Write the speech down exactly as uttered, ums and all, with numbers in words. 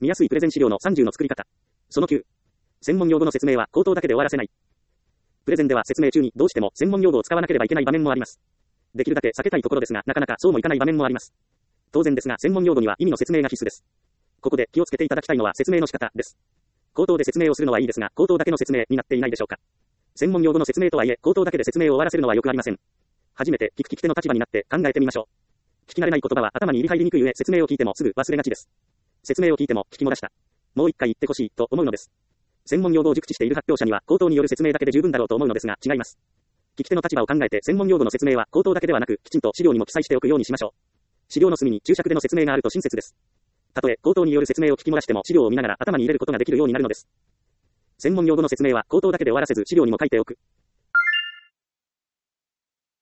見やすいプレゼン資料のさんじゅうの作り方。そのきゅう。専門用語の説明は口頭だけで終わらせない。プレゼンでは説明中にどうしても専門用語を使わなければいけない場面もあります。できるだけ避けたいところですが、なかなかそうもいかない場面もあります。当然ですが、専門用語には意味の説明が必須です。ここで気をつけていただきたいのは説明の仕方です。口頭で説明をするのはいいですが、口頭だけの説明になっていないでしょうか。専門用語の説明とはいえ、口頭だけで説明を終わらせるのはよくありません。初めて聞く聞き手の立場になって考えてみましょう。聞き慣れない言葉は頭に入り入りにくい上、説明を聞いてもすぐ忘れがちです。説明を聞いても聞き漏らした。もう一回言ってほしいと思うのです。専門用語を熟知している発表者には口頭による説明だけで十分だろうと思うのですが、違います。聞き手の立場を考えて専門用語の説明は口頭だけではなく、きちんと資料にも記載しておくようにしましょう。資料の隅に注釈での説明があると親切です。たとえ口頭による説明を聞き漏らしても資料を見ながら頭に入れることができるようになるのです。専門用語の説明は口頭だけで終わらせず資料にも書いておく。